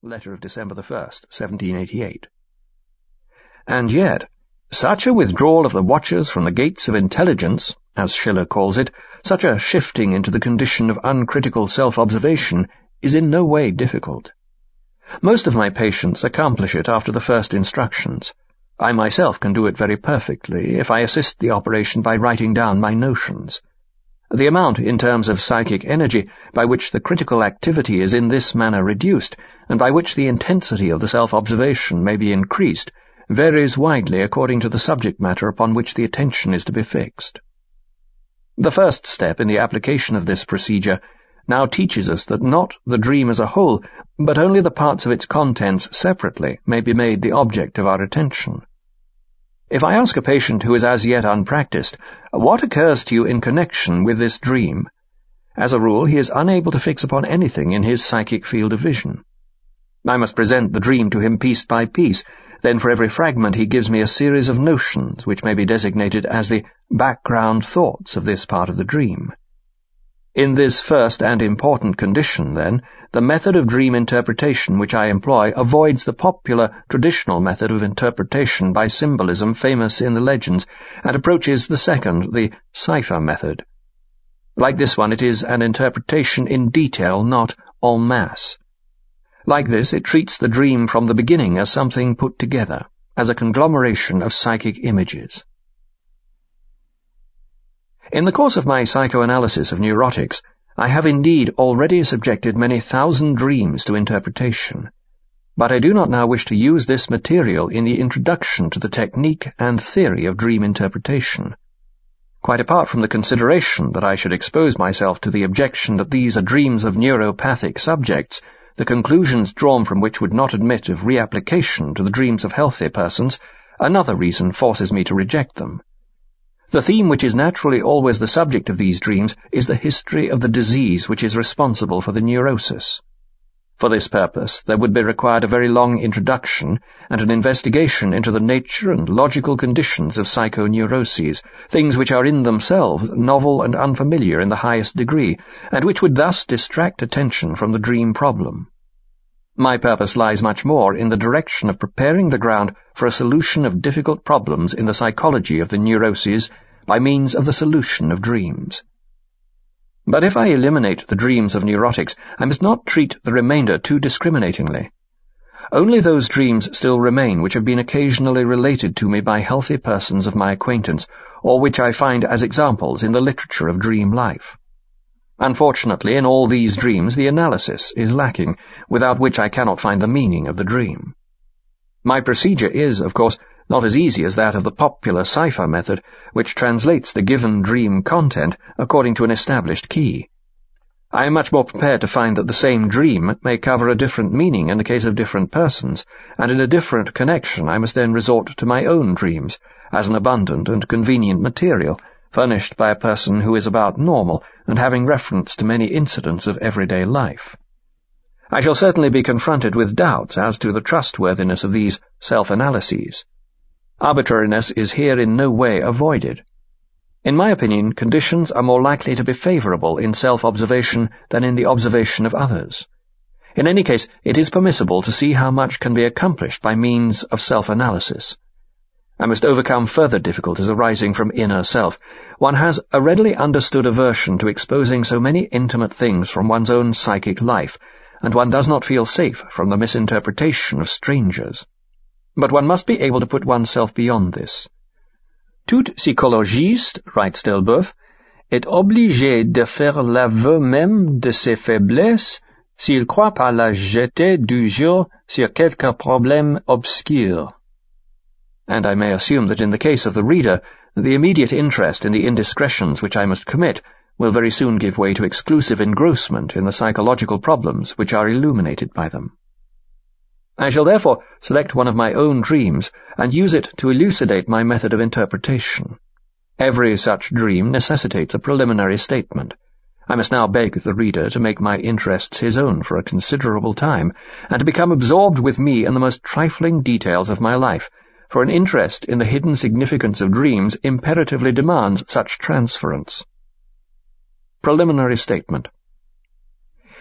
letter of December 1st, 1788. And yet, such a withdrawal of the watchers from the gates of intelligence, as Schiller calls it, such a shifting into the condition of uncritical self-observation, is in no way difficult. Most of my patients accomplish it after the first instructions. I myself can do it very perfectly if I assist the operation by writing down my notions. The amount, in terms of psychic energy, by which the critical activity is in this manner reduced, and by which the intensity of the self-observation may be increased, varies widely according to the subject matter upon which the attention is to be fixed. The first step in the application of this procedure now teaches us that not the dream as a whole, but only the parts of its contents separately may be made the object of our attention. If I ask a patient who is as yet unpracticed, what occurs to you in connection with this dream? As a rule, he is unable to fix upon anything in his psychic field of vision. I must present the dream to him piece by piece, then for every fragment he gives me a series of notions which may be designated as the background thoughts of this part of the dream. In this first and important condition, then, the method of dream interpretation which I employ avoids the popular, traditional method of interpretation by symbolism famous in the legends, and approaches the second, the cipher method. Like this one, it is an interpretation in detail, not en masse. Like this, it treats the dream from the beginning as something put together, as a conglomeration of psychic images. In the course of my psychoanalysis of neurotics, I have indeed already subjected many thousand dreams to interpretation, but I do not now wish to use this material in the introduction to the technique and theory of dream interpretation. Quite apart from the consideration that I should expose myself to the objection that these are dreams of neuropathic subjects, the conclusions drawn from which would not admit of reapplication to the dreams of healthy persons, another reason forces me to reject them. The theme which is naturally always the subject of these dreams is the history of the disease which is responsible for the neurosis. For this purpose, there would be required a very long introduction and an investigation into the nature and logical conditions of psychoneuroses, things which are in themselves novel and unfamiliar in the highest degree, and which would thus distract attention from the dream problem. My purpose lies much more in the direction of preparing the ground for a solution of difficult problems in the psychology of the neuroses by means of the solution of dreams. But if I eliminate the dreams of neurotics, I must not treat the remainder too discriminatingly. Only those dreams still remain which have been occasionally related to me by healthy persons of my acquaintance, or which I find as examples in the literature of dream life. Unfortunately, in all these dreams the analysis is lacking, without which I cannot find the meaning of the dream. My procedure is, of course, not as easy as that of the popular cipher method, which translates the given dream content according to an established key. I am much more prepared to find that the same dream may cover a different meaning in the case of different persons, and in a different connection I must then resort to my own dreams, as an abundant and convenient material, furnished by a person who is about normal and having reference to many incidents of everyday life. I shall certainly be confronted with doubts as to the trustworthiness of these self-analyses. Arbitrariness is here in no way avoided. In my opinion, conditions are more likely to be favorable in self-observation than in the observation of others. In any case, it is permissible to see how much can be accomplished by means of self-analysis. I must overcome further difficulties arising from inner self. One has a readily understood aversion to exposing so many intimate things from one's own psychic life, and one does not feel safe from the misinterpretation of strangers. But one must be able to put oneself beyond this. Tout psychologiste, writes Delboeuf, est obligé de faire l'aveu même de ses faiblesses s'il croit pas la jeter du jour sur quelque problème obscur. And I may assume that in the case of the reader, the immediate interest in the indiscretions which I must commit will very soon give way to exclusive engrossment in the psychological problems which are illuminated by them. I shall therefore select one of my own dreams and use it to elucidate my method of interpretation. Every such dream necessitates a preliminary statement. I must now beg the reader to make my interests his own for a considerable time, and to become absorbed with me in the most trifling details of my life, for an interest in the hidden significance of dreams imperatively demands such transference. Preliminary statement.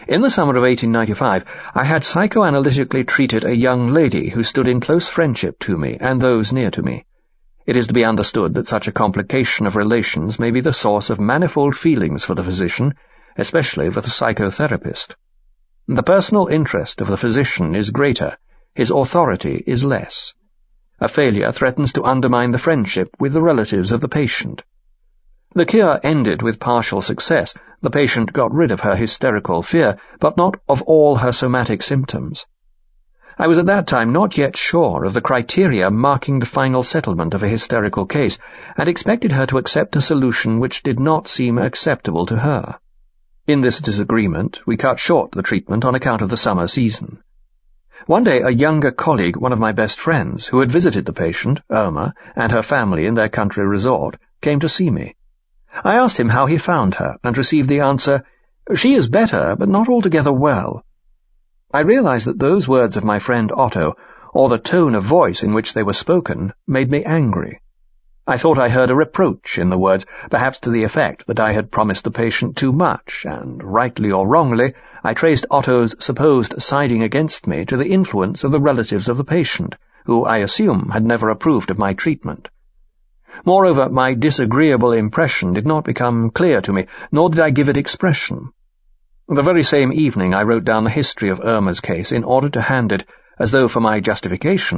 In the summer of 1895, I had psychoanalytically treated a young lady who stood in close friendship to me and those near to me. It is to be understood that such a complication of relations may be the source of manifold feelings for the physician, especially for the psychotherapist. The personal interest of the physician is greater, his authority is less. A failure threatens to undermine the friendship with the relatives of the patient. The cure ended with partial success. The patient got rid of her hysterical fear, but not of all her somatic symptoms. I was at that time not yet sure of the criteria marking the final settlement of a hysterical case, and expected her to accept a solution which did not seem acceptable to her. In this disagreement, we cut short the treatment on account of the summer season. One day a younger colleague, one of my best friends, who had visited the patient, Irma, and her family in their country resort, came to see me. I asked him how he found her, and received the answer, "She is better, but not altogether well." I realized that those words of my friend Otto, or the tone of voice in which they were spoken, made me angry. I thought I heard a reproach in the words, perhaps to the effect that I had promised the patient too much, and, rightly or wrongly, I traced Otto's supposed siding against me to the influence of the relatives of the patient, who, I assume, had never approved of my treatment. Moreover, my disagreeable impression did not become clear to me, nor did I give it expression. The very same evening I wrote down the history of Irma's case in order to hand it, as though for my justification,